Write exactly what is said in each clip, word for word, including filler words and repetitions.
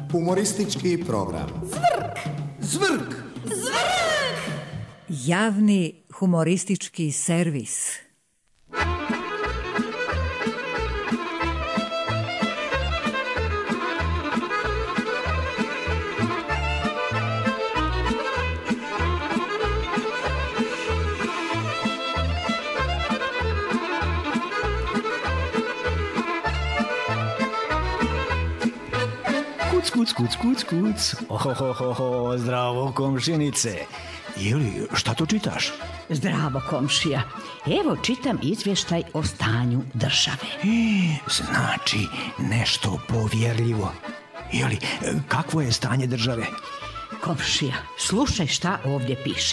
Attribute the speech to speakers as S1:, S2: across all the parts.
S1: Humoristički program.
S2: Zvrk!
S1: Zvrk!
S2: Zvrk!
S3: Javni humoristički servis.
S4: Kuc, kuc, kuc, kuc. Ohohoho, zdravo komšinice. Ili, šta to čitaš?
S5: Zdravo komšija. Evo čitam izvještaj o stanju države.
S4: E, znači, nešto povjerljivo. Ili, kakvo je stanje države?
S5: Komšija, slušaj šta ovdje piše.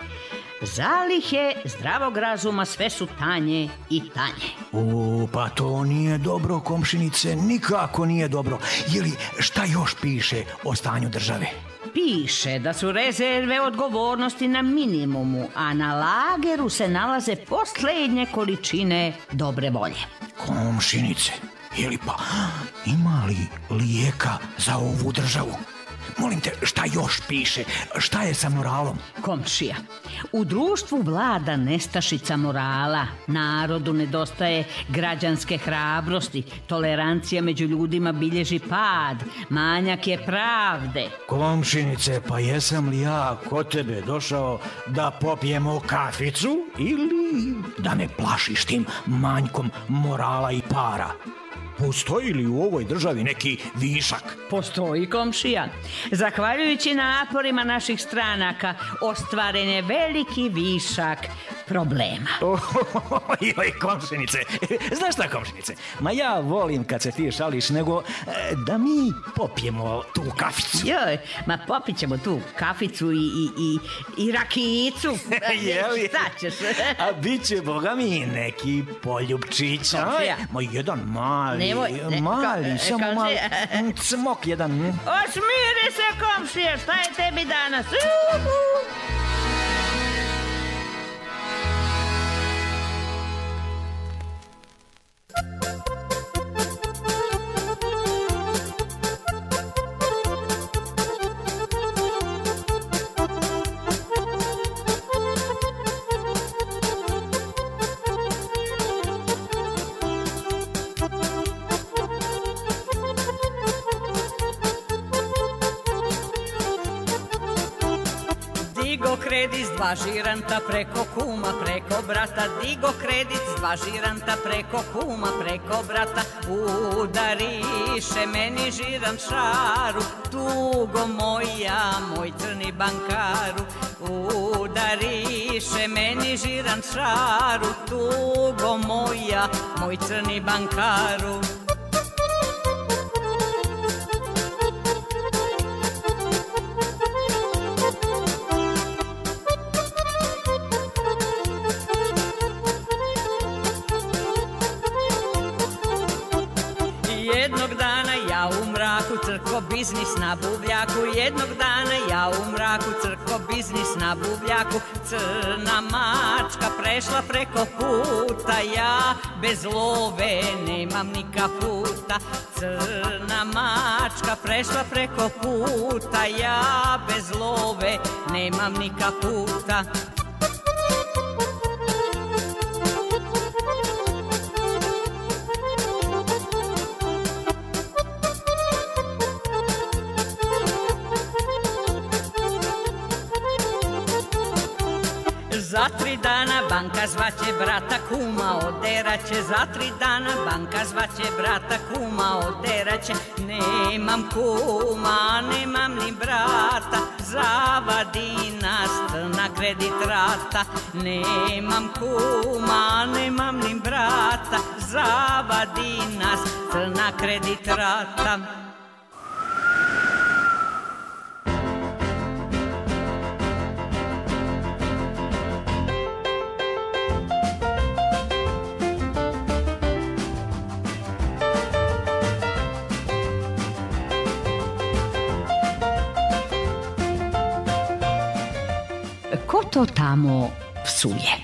S5: Zalihe zdravog razuma sve su tanje i tanje.
S4: O, pa to nije dobro, komšinice, nikako nije dobro. Ili, šta još piše o stanju države?
S5: Piše da su rezerve odgovornosti na minimumu, a na lageru se nalaze posljednje količine dobre volje.
S4: Komšinice, ili pa, ima li lijeka za ovu državu? Molim te, šta još piše? Šta je sa moralom?
S5: Komšija, u društvu vlada nestašica morala, narodu nedostaje građanske hrabrosti, tolerancija među ljudima bilježi pad, manjak je pravde.
S4: Komšinice, pa jesam li ja kod tebe došao da popijemo kaficu ili da me plašiš tim manjkom morala i para? Postoji li u ovoj državi neki višak?
S5: Postoji, komšija. Zahvaljujući naporima naših stranaka, ostvaren je veliki višak problema.
S4: Joj, komšinice, znaš šta, komšinice? Ma ja volim kad se ti šališ, nego da mi popijemo tu kaficu.
S5: Joj, ma popit ćemo tu kaficu i, i, i, i rakijicu.
S4: Jeli?
S5: Šta ćeš?
S4: A bit će, boga mi, neki poljubčić.
S5: Komšija.
S4: Ma jedan mali,
S5: Nemoj, ne,
S4: mali,
S5: ko,
S4: samo
S5: komšija.
S4: mali, cmok jedan.
S5: Osmiri se, komšija, šta je tebi danas? Uhu. Digo kredit s dva žiranta preko kuma, preko brata. Digo kredit s dva žiranta preko kuma, preko brata. Udariše meni žirant šaru, tugo moja, moj crni bankaru. Udariše meni žirant šaru, tugo moja, moj crni bankaru. Jednog dana ja u mraku crko biznis na buvljaku. Jednog dana ja u mraku crko biznis na buvljaku. Crna mačka prešla preko puta, ja bez love nemam ni kaputa. Crna mačka prešla preko puta, ja bez love nemam ni kaputa. Za tri dana banka zvaće brata kuma, oderaće. Za tri dana banka zvaće brata kuma, oderaće. Nemam kuma, nemam ni brata, zavadi nas na kredit rata. Nemam kuma, nemam ni brata, zavadi nas na kredit rata. Ko to tamo psuje?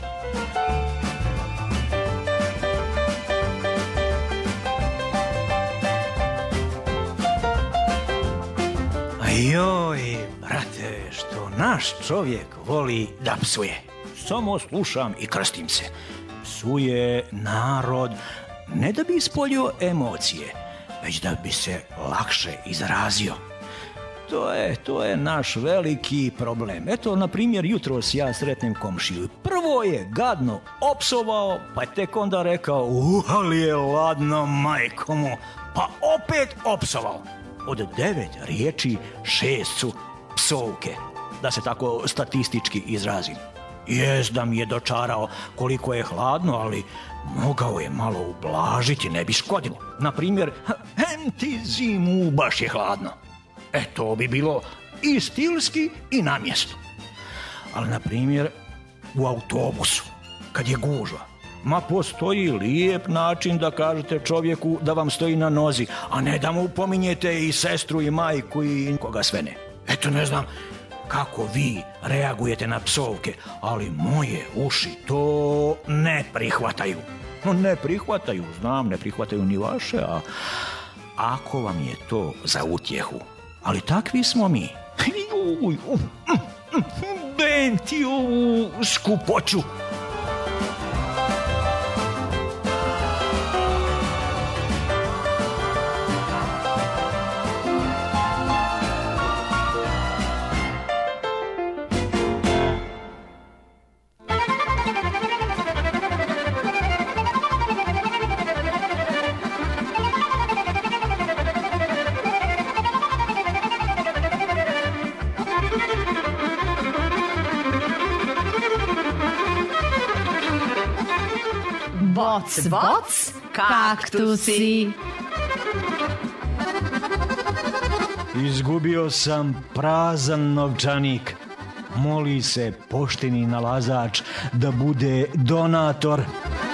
S4: Joj, brate, što naš čovjek voli da psuje. Samo slušam i krstim se. Psuje narod ne da bi ispoljio emocije, već da bi se lakše izrazio. To je, to je naš veliki problem. Eto, na primjer, jutros ja sretnem komšiju. Prvo je gadno opsovao, pa je tek onda rekao, uh, ali je ladno, majko mu. Pa opet opsovao. Od devet riječi šest su psovke, da se tako statistički izrazim. Jest da mi je dočarao koliko je hladno, ali mogao je malo ublažiti, ne bi škodilo. Na primjer, hem ti zimu, baš je hladno. E, to bi bilo i stilski i na mjestu. Ali, na primjer, u autobusu, kad je gužva, ma postoji lijep način da kažete čovjeku da vam stoji na nozi, a ne da mu pominjete i sestru i majku i koga sve ne. Eto, ne znam kako vi reagujete na psovke, ali moje uši to ne prihvataju. Ne prihvataju, znam, ne prihvataju ni vaše, a ako vam je to za utjehu, ali takvi smo mi. Juj, um, um, um, ben ti ovu skupoću.
S2: Boc, boc, kaktusi.
S4: Izgubio sam prazan novčanik. Moli se pošteni nalazač da bude donator.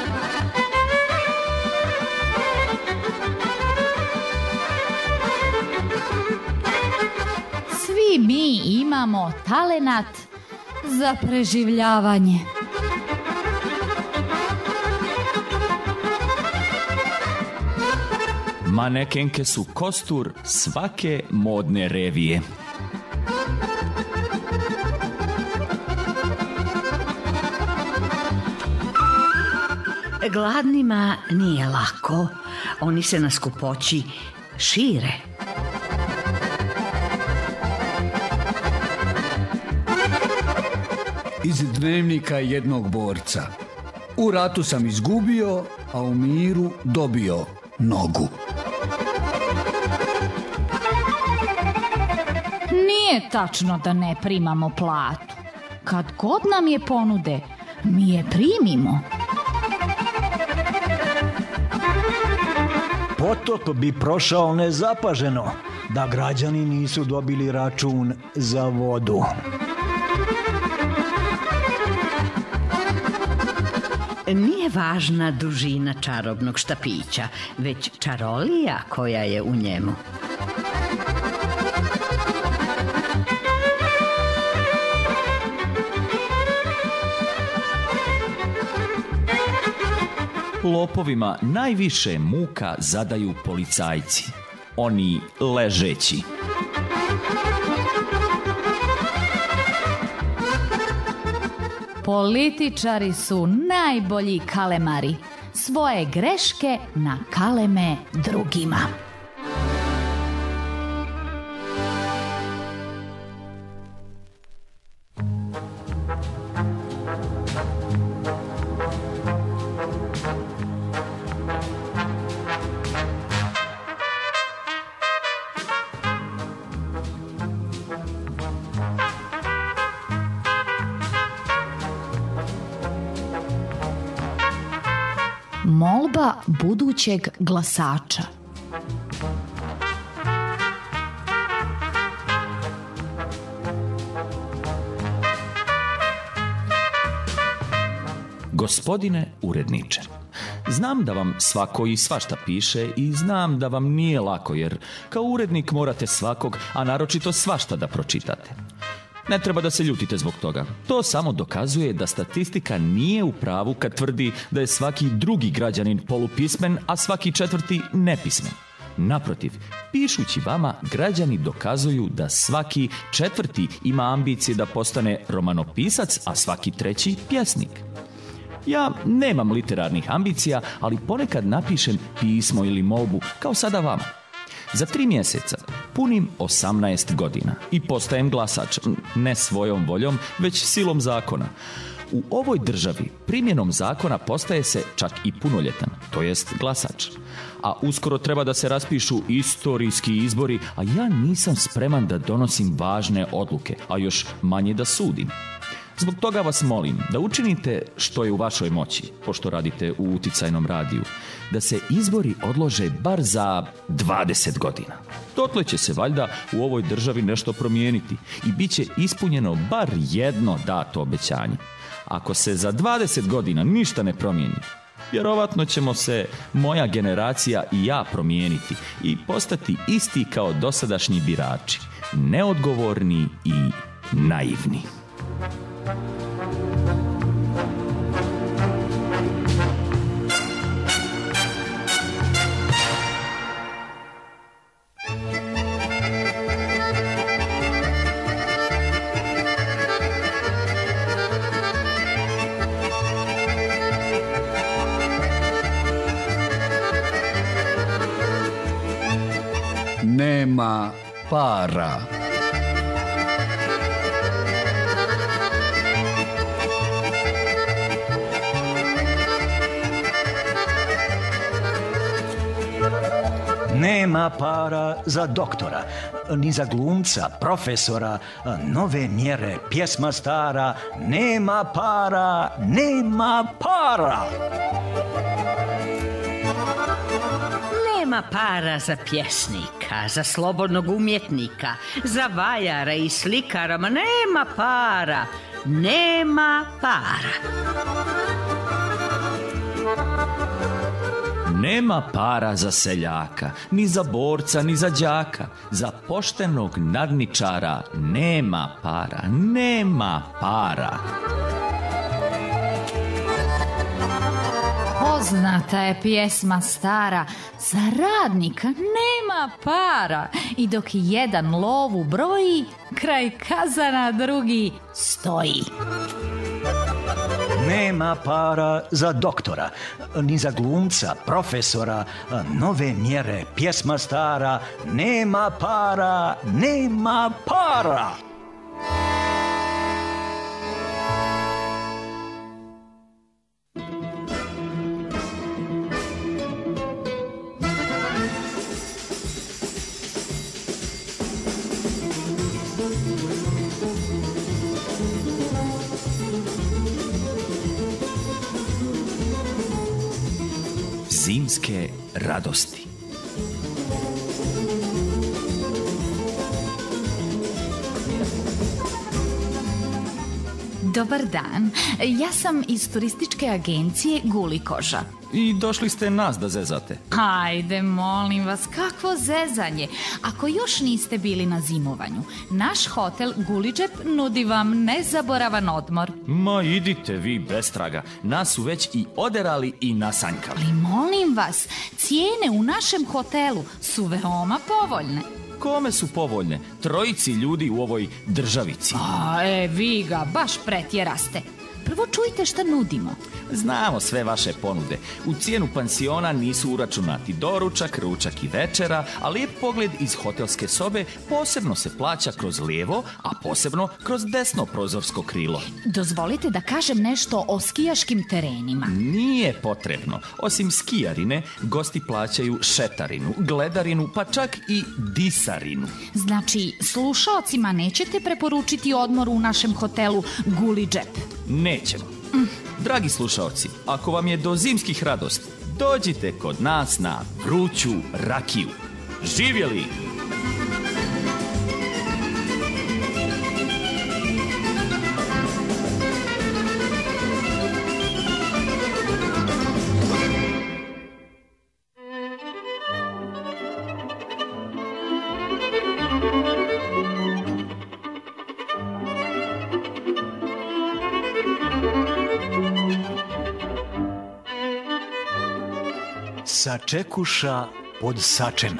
S2: Svi mi imamo talenat za preživljavanje.
S6: Manekenke su kostur svake modne revije.
S5: Gladnima nije lako. Oni se na skupoći šire.
S7: Iz dnevnika jednog borca. U ratu sam izgubio, a u miru dobio nogu.
S2: Nije tačno da ne primamo platu. Kad god nam je ponude, mi je primimo.
S4: Potop bi prošao nezapaženo da građani nisu dobili račun za vodu.
S5: Nije važna dužina čarobnog štapića, već čarolija koja je u njemu.
S6: Lopovima najviše muka zadaju policajci, oni ležeći.
S2: Političari su najbolji kalemari. Svoje greške nakaleme drugima. Molba budućeg glasača.
S6: Gospodine uredniče, znam da vam svako i svašta piše i znam da vam nije lako, jer kao urednik morate svakog, a naročito svašta da pročitate. Ne treba da se ljutite zbog toga. To samo dokazuje da statistika nije u pravu kad tvrdi da je svaki drugi građanin polupismen, a svaki četvrti nepismen. Naprotiv, pišući vama, građani dokazuju da svaki četvrti ima ambicije da postane romanopisac, a svaki treći pjesnik. Ja nemam literarnih ambicija, ali ponekad napišem pismo ili molbu, kao sada vama. Za tri mjeseca punim osamnaest godina i postajem glasač, ne svojom voljom, već silom zakona. U ovoj državi primjenom zakona postaje se čak i punoljetan, to jest glasač. A uskoro treba da se raspišu istorijski izbori, a ja nisam spreman da donosim važne odluke, a još manje da sudim. Zbog toga vas molim da učinite što je u vašoj moći, pošto radite u uticajnom radiju, da se izbori odlože bar za dvadeset godina. Dotle će se valjda u ovoj državi nešto promijeniti i bit će ispunjeno bar jedno dato obećanje. Ako se za dvadeset godina ništa ne promijeni, vjerovatno ćemo se moja generacija i ja promijeniti i postati isti kao dosadašnji birači, neodgovorni i naivni.
S7: Nema para.
S4: Nema para za doktora, ni za glumca, profesora, nove mjere, pjesma stara. Nema para, nema para.
S5: Nema para za pjesnika, za slobodnog umjetnika, za vajara i slikara, ma nema para, nema para.
S6: Nema para za seljaka, ni za borca, ni za đaka. Za poštenog nadničara nema para, nema para.
S2: Poznata je pjesma stara, za radnika nema para. I dok jedan lovu broji, kraj kazana drugi stoji.
S4: Nema para za doktora, ni za glumca, profesora, nove mjere, pjesma stara. Nema para, nema para.
S6: Zimske radosti.
S2: Dobar dan, ja sam iz turističke agencije Gulikoža.
S6: I došli ste nas da zezate.
S2: Hajde, molim vas, kakvo zezanje. Ako još niste bili na zimovanju, naš hotel Gulidžep nudi vam nezaboravan odmor.
S6: Ma idite vi bez traga, nas su već i oderali i nasanjkali.
S2: Ali molim vas, cijene u našem hotelu su veoma povoljne.
S6: Kome su povoljne? Trojici ljudi u ovoj državici.
S2: A, e, vi ga baš pretjeraste. Prvo čujte šta nudimo.
S6: Znamo sve vaše ponude. U cijenu pansiona nisu uračunati doručak, ručak i večera, a lijep pogled iz hotelske sobe posebno se plaća kroz lijevo, a posebno kroz desno prozorsko krilo.
S2: Dozvolite da kažem nešto o skijaškim terenima.
S6: Nije potrebno. Osim skijarine, gosti plaćaju šetarinu, gledarinu, pa čak i disarinu.
S2: Znači, slušaocima nećete preporučiti odmor u našem hotelu Gulidžep?
S6: Nećemo. Mm. Dragi slušaoci, ako vam je do zimskih radosti, dođite kod nas na vruću rakiju. Živjeli!
S4: Sačekuša pod sačem.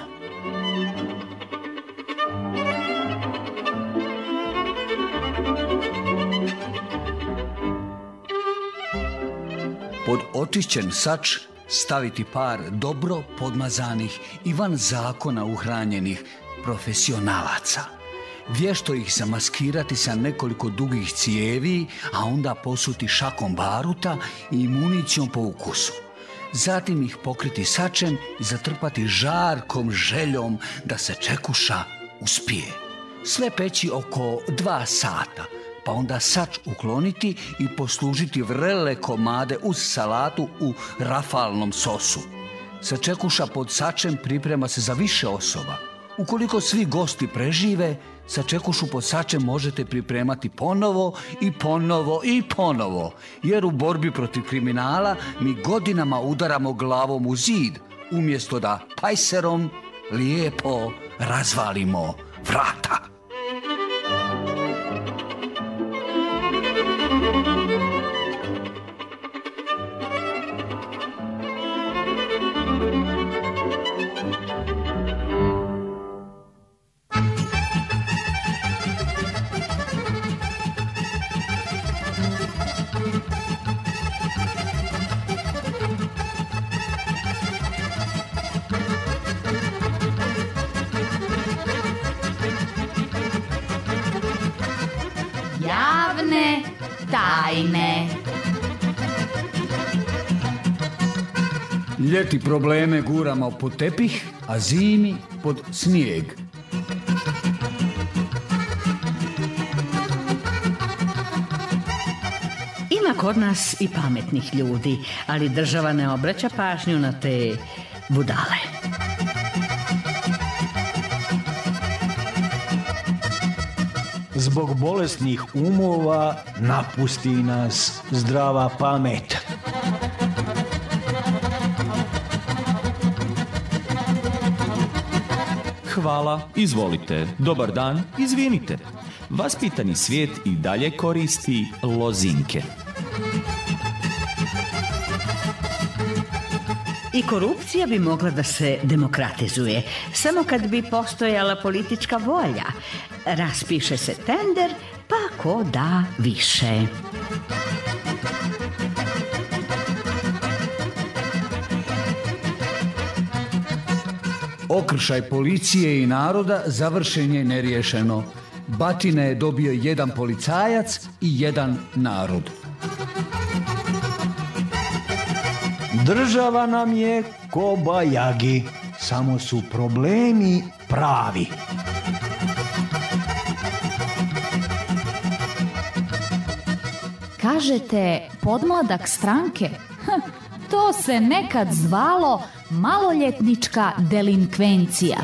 S7: Pod očišćen sač staviti par dobro podmazanih i van zakona uhranjenih profesionalaca. Vješto ih zamaskirati sa nekoliko dugih cijevi, a onda posuti šakom baruta i municijom po ukusu. Zatim ih pokriti sačem i zatrpati žarkom željom da se čekuša uspije. Sve peći oko dva sata, pa onda sač ukloniti i poslužiti vrele komade uz salatu u rafalnom sosu. Sačekuša pod sačem priprema se za više osoba. Ukoliko svi gosti prežive, sačekušu pod sačem možete pripremati ponovo i ponovo i ponovo, jer u borbi protiv kriminala mi godinama udaramo glavom u zid, umjesto da pajserom lijepo razvalimo vrata.
S2: Javne tajne.
S7: Ljeti probleme guramo pod tepih, a zimi pod snijeg.
S5: Ima kod nas i pametnih ljudi, ali država ne obraća pažnju na te budale.
S4: Zbog bolesnih umova napusti nas zdrava pamet.
S6: Hvala, izvolite, dobar dan, izvinite. Vaspitani svijet i dalje koristi lozinke.
S5: I korupcija bi mogla da se demokratizuje, samo kad bi postojala politička volja. Raspiše se tender, pa ko da više.
S7: Okršaj policije i naroda završen je neriješeno. Batine je dobio jedan policajac i jedan narod.
S4: Država nam je ko bajagi, samo su problemi pravi.
S2: Kažete podmladak stranke? Hm, to se nekad zvalo maloljetnička delinkvencija.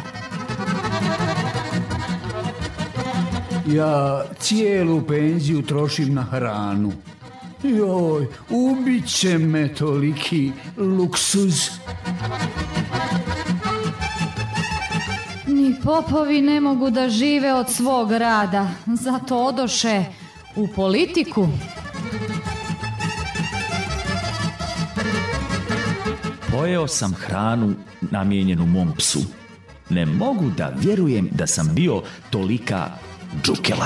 S7: Ja cijelu penziju trošim na hranu. Joj, ubit će me toliki luksuz.
S2: Ni popovi ne mogu da žive od svog rada, zato odoše u politiku.
S6: Pojeo sam hranu namijenjenu mom psu. Ne mogu da vjerujem da sam bio tolika džukela.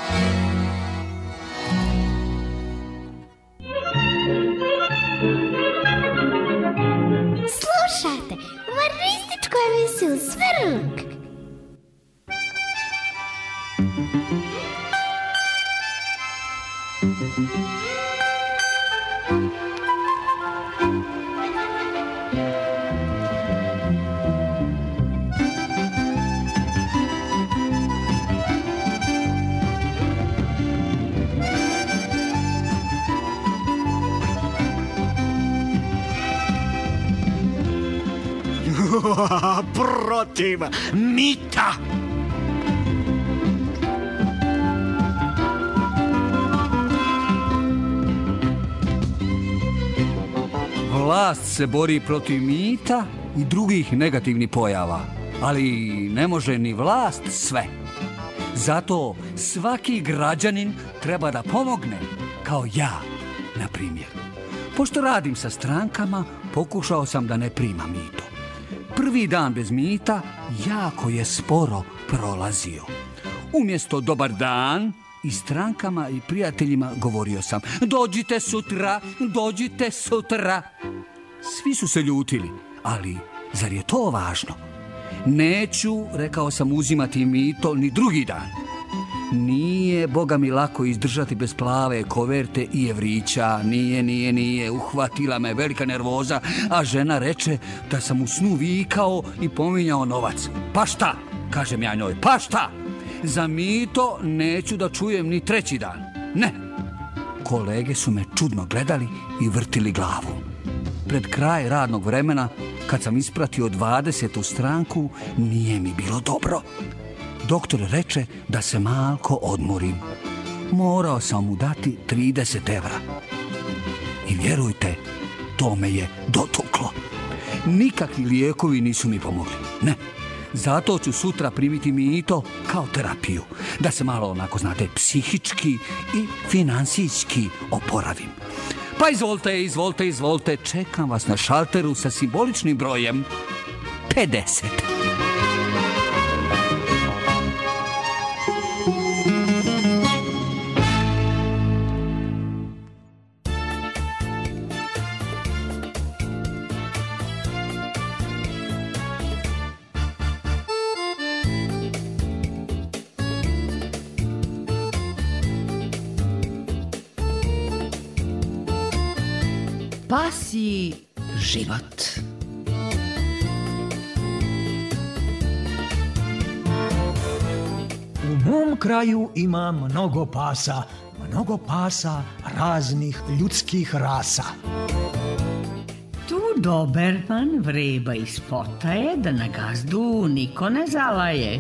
S8: Slušajte, humorističku emisiju Svrluk.
S4: Protiv mita!
S7: Vlast se bori protiv mita i drugih negativnih pojava, ali ne može ni vlast sve. Zato svaki građanin treba da pomogne, kao ja, na primjer. Pošto radim sa strankama, pokušao sam da ne primam mito. Prvi dan bez mita jako je sporo prolazio. Umjesto dobar dan, i strankama i prijateljima govorio sam: dođite sutra, dođite sutra. Svi su se ljutili, ali zar je to važno? Neću, rekao sam, uzimati mito ni drugi dan. Nije, Boga mi, lako izdržati bez plave koverte i evrića. Nije, nije, nije. Uhvatila me velika nervoza, a žena reče da sam u snu vikao i pominjao novac. Pa šta? Kažem ja njoj, pa šta? Za mito neću da čujem ni treći dan. Ne. Kolege su me čudno gledali i vrtili glavu. Pred kraj radnog vremena, kad sam ispratio dvadesetu stranku, nije mi bilo dobro. Doktor reče da se malko odmorim. Morao sam mu dati trideset evra. I vjerujte, to me je dotuklo. Nikakvi lijekovi nisu mi pomogli. Ne. Zato ću sutra primiti mito kao terapiju. Da se malo, onako znate, psihički i finansijski oporavim. Pa izvolite, izvolite, izvolite. Čekam vas na šalteru sa simboličnim brojem pedeset.
S9: Pasji život.
S4: U mom kraju ima mnogo pasa, mnogo pasa raznih ljudskih rasa.
S5: Tu Doberman vreba iz potaje da na gazdu niko ne zalaje.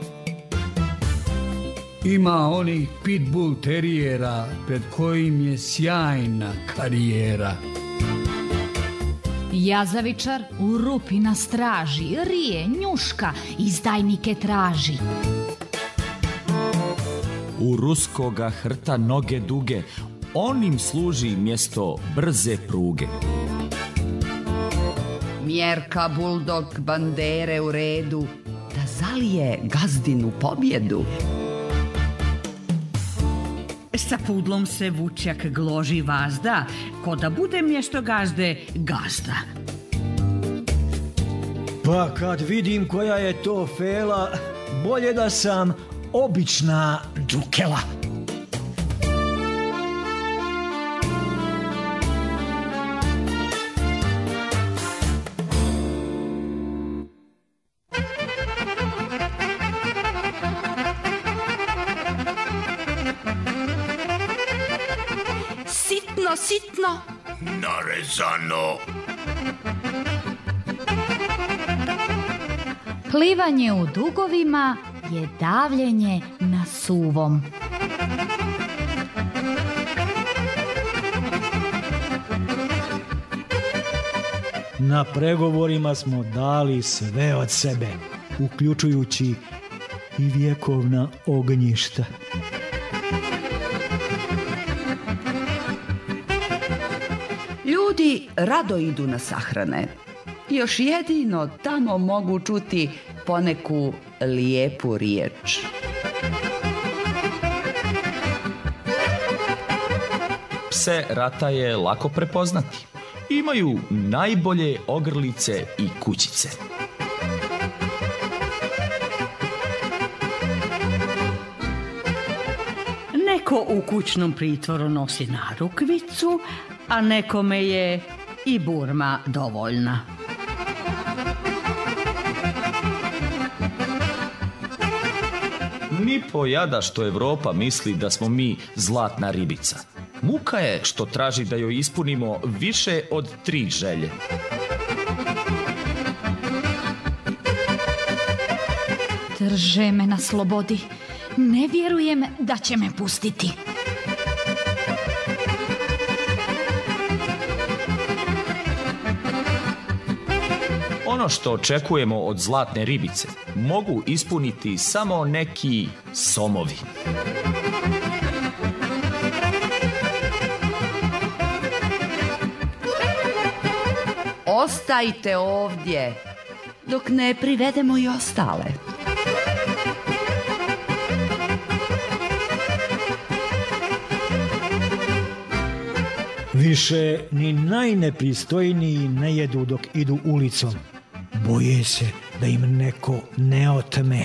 S7: Ima onih pitbull terijera pred kojim je sjajna karijera.
S2: Jazavičar u rupi na straži, rije, njuška, izdajnike traži.
S6: U ruskoga hrta noge duge, on im služi mjesto brze pruge.
S9: Mjerka buldog bandere u redu da zalije gazdinu pobjedu.
S5: Sa pudlom se vučjak gloži vazda, ko da bude mjesto gazde gazda.
S4: Pa kad vidim koja je to fela, bolje da sam obična džukela.
S2: Sitno, sitno.
S1: Narezano.
S2: Plivanje u dugovima je davljenje na suvom.
S4: Na pregovorima smo dali sve od sebe, uključujući i vjekovna ognjišta.
S9: Ljudi rado idu na sahrane. Još jedino tamo mogu čuti poneku lijepu riječ.
S6: Pse rata je lako prepoznati. Imaju najbolje ogrlice i kućice.
S5: Neko u kućnom pritvoru nosi narukvicu, a nekome je i burma dovoljna.
S6: Ni pojada što Evropa misli da smo mi zlatna ribica. Muka je što traži da joj ispunimo više od tri želje.
S2: Drže me na slobodi. Ne vjerujem da će me pustiti.
S6: Ono što očekujemo od zlatne ribice mogu ispuniti samo neki somovi.
S9: Ostajte ovdje. dok ne privedemo i ostale.
S4: Više ni najnepristojniji ne jedu dok idu ulicom. Boje se da im neko ne otme.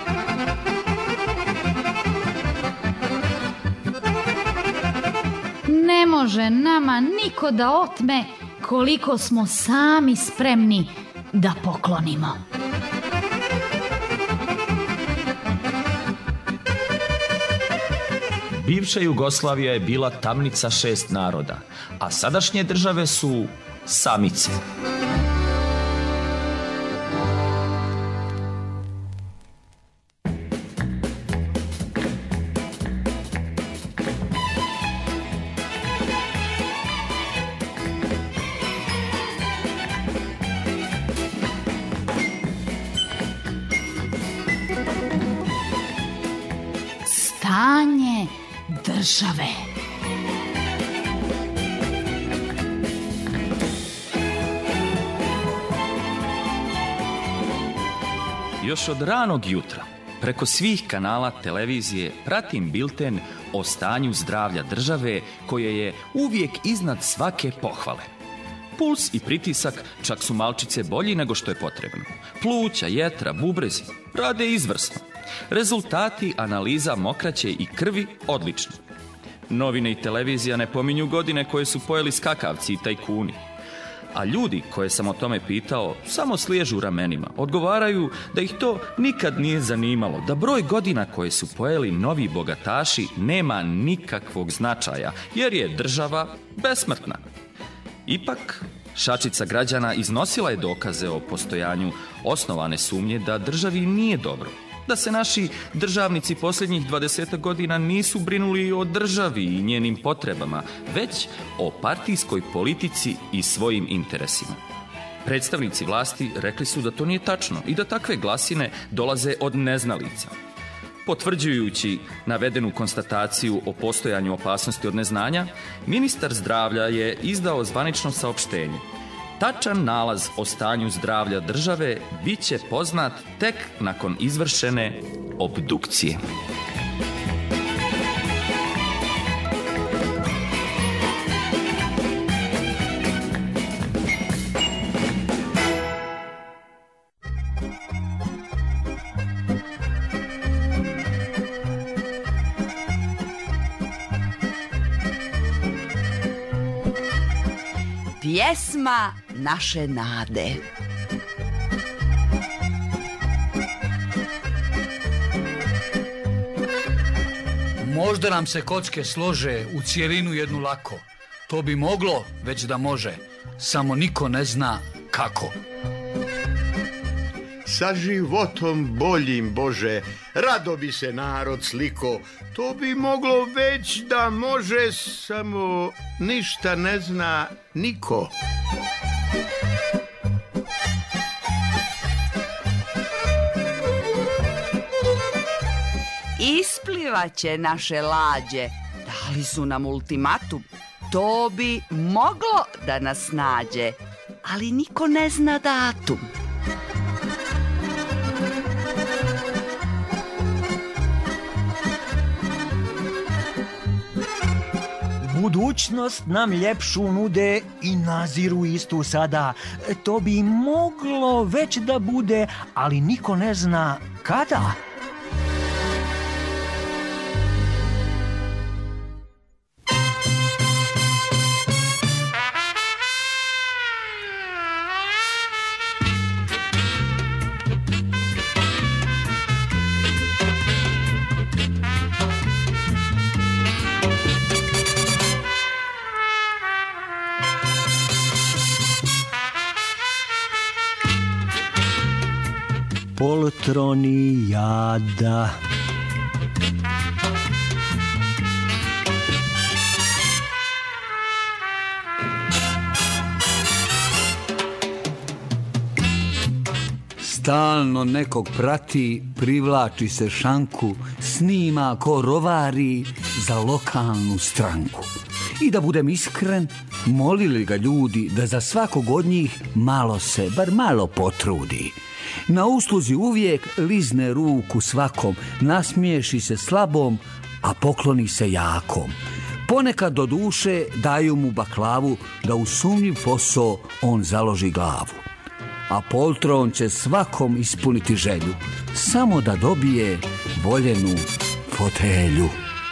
S2: Ne može nama niko da otme koliko smo sami spremni da poklonimo.
S6: Bivša Jugoslavija je bila tamnica šest naroda, a sadašnje države su samice.
S2: Stanje države.
S6: Još od ranog jutra, preko svih kanala televizije, pratim bilten o stanju zdravlja države koje je uvijek iznad svake pohvale. Puls i pritisak čak su malčice bolji nego što je potrebno. Pluća, jetra, bubrezi rade izvrsno. Rezultati analiza mokraće i krvi odlični. Novine i televizija ne pominju godine koje su pojeli skakavci i tajkuni. A ljudi koje sam o tome pitao samo sliježu ramenima. Odgovaraju da ih to nikad nije zanimalo, da broj godina koje su pojeli novi bogataši nema nikakvog značaja, jer je država besmrtna. Ipak, šačica građana iznosila je dokaze o postojanju osnovane sumnje da državi nije dobro. Da se naši državnici posljednjih dvadeset godina nisu brinuli o državi i njenim potrebama, već o partijskoj politici i svojim interesima. Predstavnici vlasti rekli su da to nije tačno i da takve glasine dolaze od neznalica. Potvrđujući navedenu konstataciju o postojanju opasnosti od neznanja, ministar zdravlja je izdao zvanično saopštenje. Tačan nalaz o stanju zdravlja države bit će poznat tek nakon izvršene obdukcije.
S9: Pjesma naše nade.
S7: Možda nam se kocke slože u cijelinu jednu lako. To bi moglo, već da može. Samo niko ne zna kako.
S1: Sa životom boljim, Bože, rado bi se narod sliko. To bi moglo već da može, samo ništa ne zna niko.
S9: Isplivaće naše lađe, dali su nam ultimatum. To bi moglo da nas nađe, ali niko ne zna datum.
S4: Budućnost nam ljepšu nude i naziru istu sada. To bi moglo već da bude, ali niko ne zna kada. Poltroni jada.
S7: Stalno nekog prati, privlači se šanku, snima ko rovari za lokalnu stranku. I da budem iskren, molili ga ljudi da za svakog od njih malo se, bar malo potrudi. Na usluzi uvijek lizne ruku svakom, nasmiješi se slabom, a pokloni se jakom. Ponekad do duše daju mu baklavu da u sumnjiv posao on založi glavu. A poltron će svakom ispuniti želju, samo da dobije voljenu fotelju.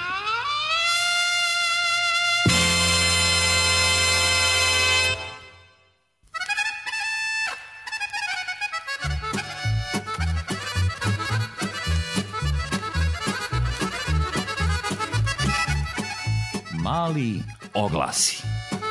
S6: Mali oglasi.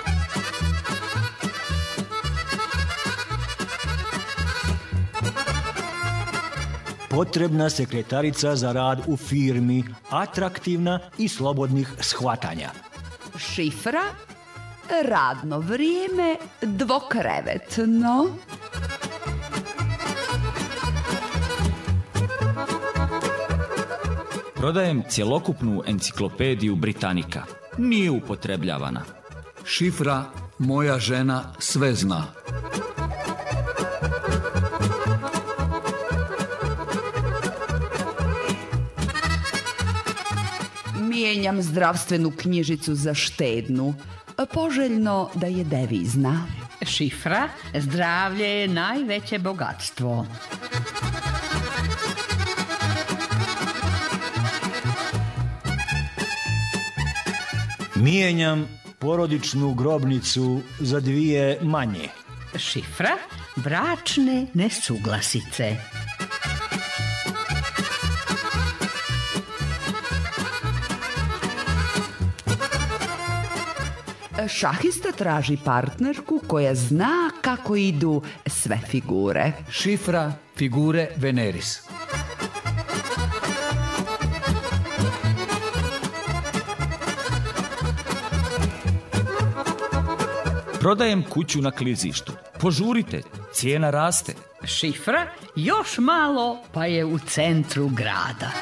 S4: Potrebna sekretarica za rad u firmi, atraktivna i slobodnih shvatanja.
S9: Šifra, radno vrijeme, dvokrevetno.
S6: Prodajem cjelokupnu enciklopediju Britanika. Nije upotrebljavana.
S7: Šifra, moja žena sve zna.
S9: Mijenjam zdravstvenu knjižicu za štednu. Poželjno da je devizna.
S5: Šifra, zdravlje je najveće bogatstvo.
S4: Mijenjam porodičnu grobnicu za dvije manje.
S5: Šifra, bračne nesuglasice.
S9: Šahista traži partnerku koja zna kako idu sve figure.
S7: Šifra, figure Veneris.
S6: Prodajem kuću na klizištu. Požurite, cijena raste.
S5: Šifra, još malo pa je u centru grada.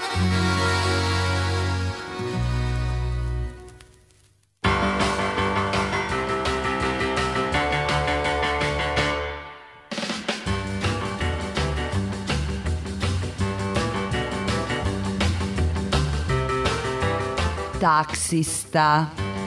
S9: Taksista.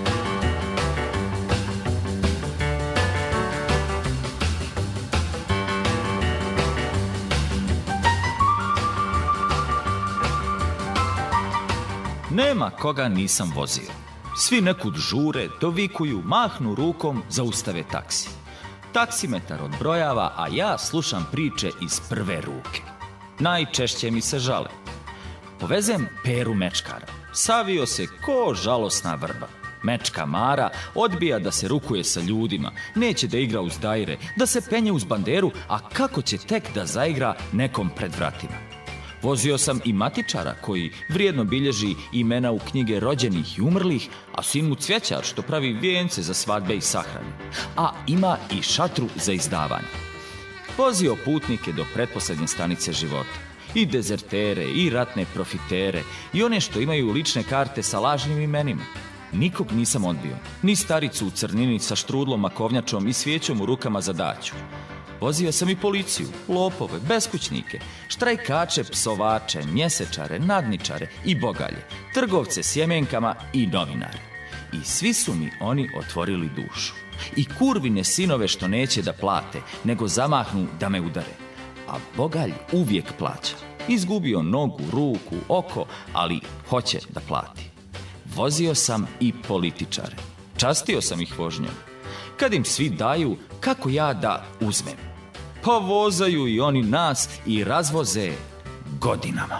S6: Nema koga nisam vozio. Svi nekud žure, dovikuju, mahnu rukom, zaustave taksi. Taksimetar odbrojava, a ja slušam priče iz prve ruke. Najčešće mi se žale. Povezem Peru Mečkara. Savio se ko žalosna vrba. Mečka Mara odbija da se rukuje sa ljudima, neće da igra uz dajre, da se penje uz banderu, a kako će tek da zaigra nekom pred vratima. Vozio sam i matičara koji vrijedno bilježi imena u knjige rođenih i umrlih, a sin mu cvjećar što pravi vijence za svadbe i sahrane. A ima i šatru za izdavanje. Vozio putnike do pretposljednje stanice života. I dezertere, i ratne profitere, i one što imaju lične karte sa lažnim imenima. Nikog nisam odbio, ni staricu u crnini sa štrudlom, makovnjačom i svijećom u rukama za daću. Vozio sam i policiju, lopove, beskućnike, štrajkače, psovače, mjesečare, nadničare i bogalje, trgovce sjemenkama i novinare. I svi su mi oni otvorili dušu. I kurvine sinove što neće da plate, nego zamahnu da me udare. A bogalj uvijek plaća. Izgubio nogu, ruku, oko, ali hoće da plati. Vozio sam i političare. Častio sam ih vožnjom. Kad im svi daju, kako ja da uzmem? Pa vozaju i oni nas i razvoze godinama.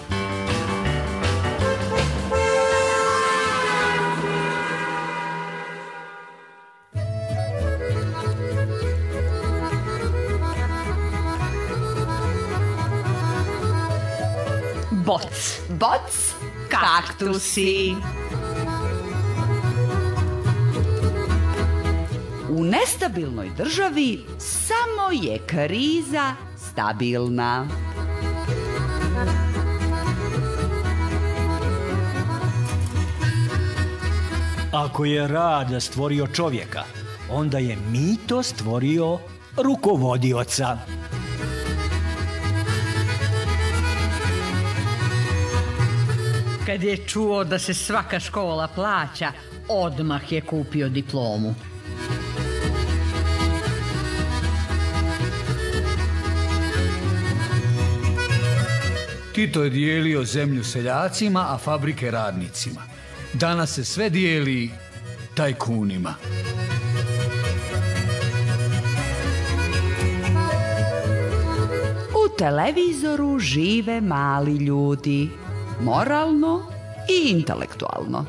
S5: Boc.
S9: Boc, kaktusi. U nestabilnoj državi samo je kriza stabilna.
S4: Ako je rad stvorio čovjeka, onda je mito stvorio rukovodioca.
S5: Kad je čuo da se svaka škola plaća, odmah je kupio diplomu.
S7: Tito je dijelio zemlju seljacima, a fabrike radnicima. Danas se sve dijeli tajkunima.
S9: U televizoru žive mali ljudi, moralno i intelektualno.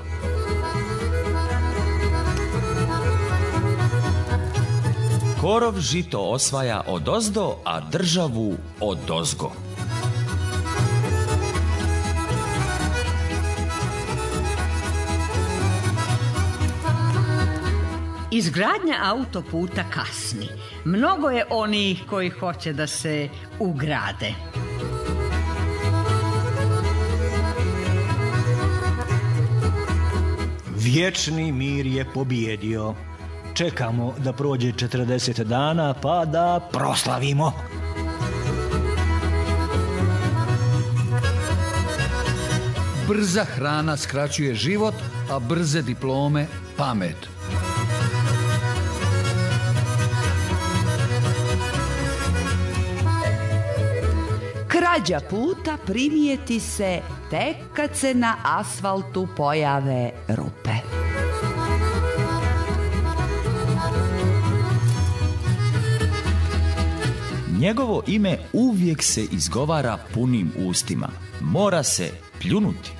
S6: Korov žito osvaja odozdo, a državu odozgo.
S5: Izgradnja autoputa kasni. Mnogo je onih koji hoće da se ugrade.
S4: Vječni mir je pobjedio. Čekamo da prođe četrdeset dana pa da proslavimo.
S7: Brza hrana skraćuje život, a brze diplome pamet.
S9: Krađa puta primijeti se tek kad se na asfaltu pojave rupe.
S6: Njegovo ime uvijek se izgovara punim ustima. Mora se pljunuti.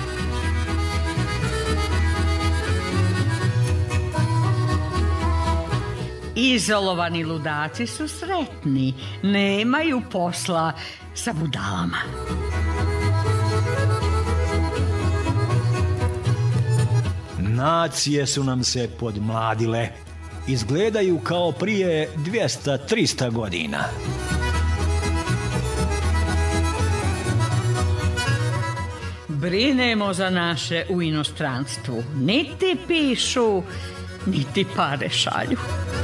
S5: Izolovani ludaci su sretni, nemaju posla sa budalama.
S4: Nacije su nam se podmladile. Izgledaju kao prije dvjesto tristo godina.
S5: Brinemo za naše u inostranstvu. Niti pišu, niti pare šalju.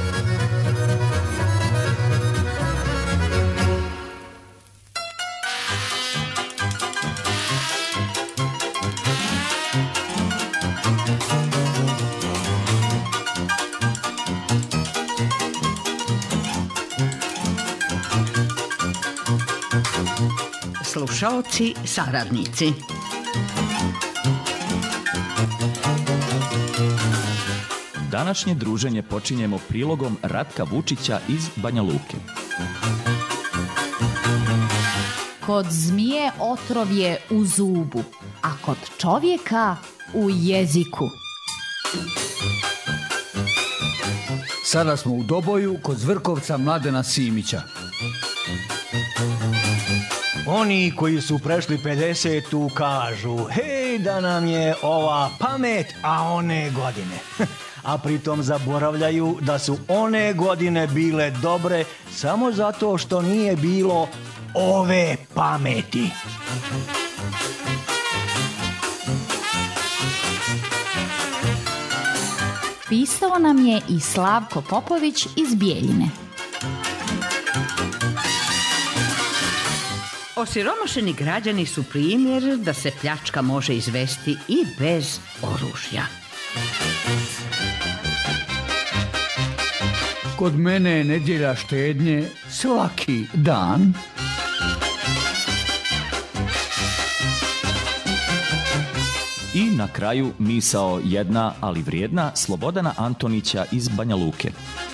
S5: Slušaoci, saradnici.
S6: Današnje druženje počinjemo prilogom Ratka Vučića iz Banja Luke.
S2: Kod zmije otrov je u zubu, a kod čovjeka u jeziku.
S7: Sada smo u Doboju kod Zvrkovca Mladena Simića.
S4: Oni koji su prešli pedesetu kažu: hej, da nam je ova pamet, a one godine. A pritom zaboravljaju da su one godine bile dobre samo zato što nije bilo ove pameti.
S2: Pisao nam je i Slavko Popović iz Bijeljine.
S5: Osiromašeni građani su primjer da se pljačka može izvesti i bez oružja.
S7: Kod mene je nedjelja štednje svaki dan.
S6: I na kraju misao jedna, ali vrijedna, Slobodana Antonića iz Banja Luke.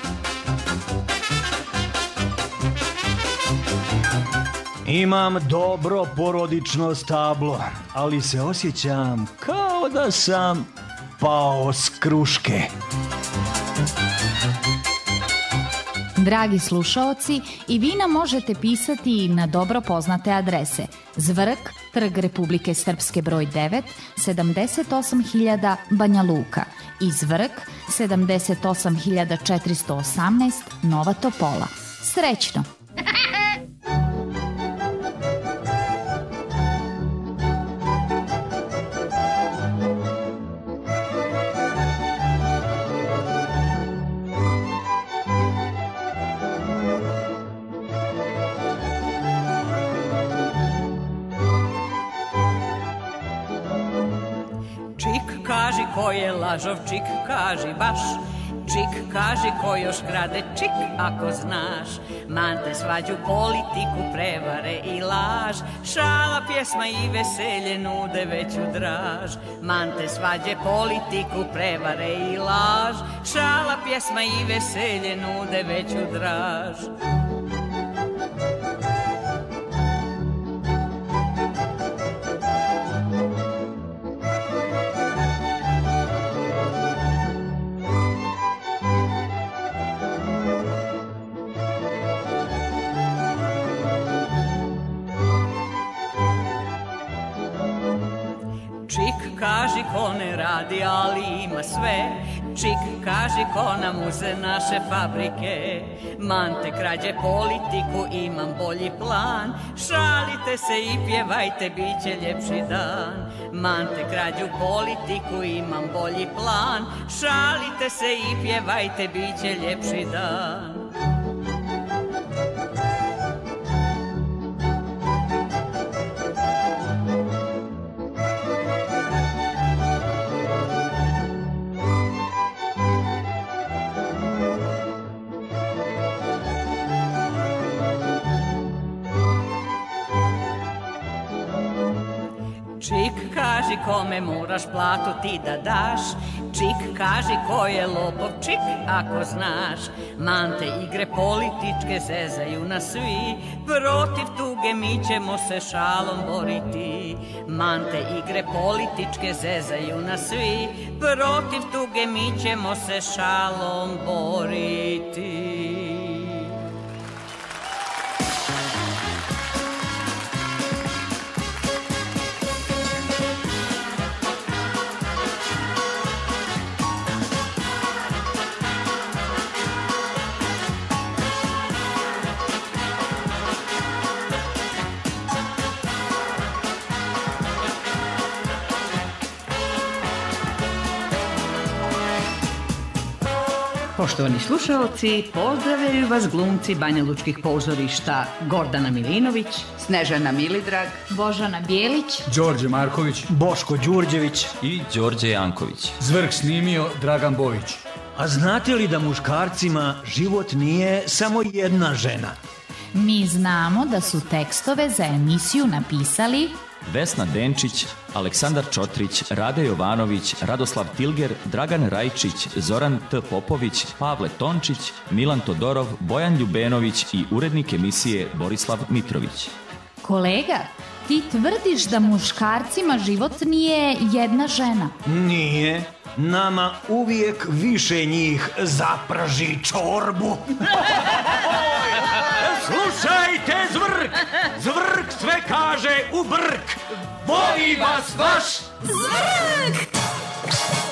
S4: Imam dobro porodično stablo, ali se osjećam kao da sam pao s kruške.
S2: Dragi slušaoci, i vi nam možete pisati na dobro poznate adrese: Zvrk, Trg Republike Srpske broj devet, sedamdeset osam hiljada Banja Luka, i Zvrk, sedamdeset osam hiljada četiristo osamnaest Nova Topola. Srećno!
S5: ko je lažov, čik kaži baš. Čik kaži ko još krade, čik ako znaš. Mante svađu, politiku, prevare i laž. Šala, pjesma i veselje nude veću draž. Mante svađe, politiku, prevare i laž. Šala, pjesma i veselje nude veću draž. Čik kaži ko ne radi, ali ima sve. Čik kaži ko nam uze naše fabrike. Mante krađe politiku, imam bolji plan. Šalite se i pjevajte, bit će ljepši dan. Mante krađu politiku, imam bolji plan. Šalite se i pjevajte, bit će ljepši dan. Čik kaži kome moraš platu ti da daš. Čik kaži ko je lopov, čik ako znaš. Mante igre političke zezaju nas svi. Protiv tuge mi ćemo se šalom boriti. Mante igre političke zezaju nas svi. Protiv tuge mi ćemo se šalom boriti.
S10: Poštovani slušalci, pozdravljaju vas glumci banjalučkih pozorišta Gordana Milinović,
S9: Snežana Milidrag,
S2: Božana Bijelić,
S11: Đorđe Marković,
S4: Boško Đurđević
S6: i Đorđe Janković.
S11: Zvrk snimio Dragan Bojić.
S4: A znate li da muškarcima život nije samo jedna žena?
S2: Mi znamo da su tekstove za emisiju napisali
S6: Vesna Denčić, Aleksandar Čotrić, Rade Jovanović, Radoslav Tilger, Dragan Rajčić, Zoran T. Popović, Pavle Tončić, Milan Todorov, Bojan Ljubenović i urednik emisije Borislav Mitrović.
S2: Kolega, ti tvrdiš da muškarcima život nije jedna žena.
S4: Nije. Nama uvijek više njih zapraži čorbu. Slušajte, Zvrk! Zvrk sve kaže u brk. Voli vas vaš
S8: Zvrk!